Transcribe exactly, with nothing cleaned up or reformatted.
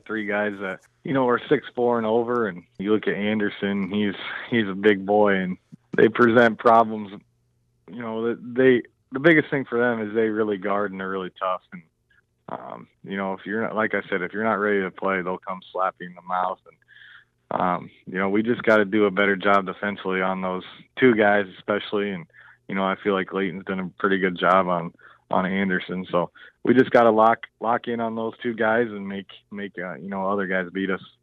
three guys that, you know, are six four and over. And you look at Anderson, he's he's a big boy, and they present problems. You know, they the biggest thing for them is they really guard and they're really tough. And um, you know, if you're not, like I said, if you're not ready to play, they'll come slap you in the mouth. And um, you know, we just got to do a better job defensively on those two guys, especially. And you know, I feel like Layton's done a pretty good job on on Anderson. So we just got to lock lock in on those two guys and make make uh, you know, other guys beat us.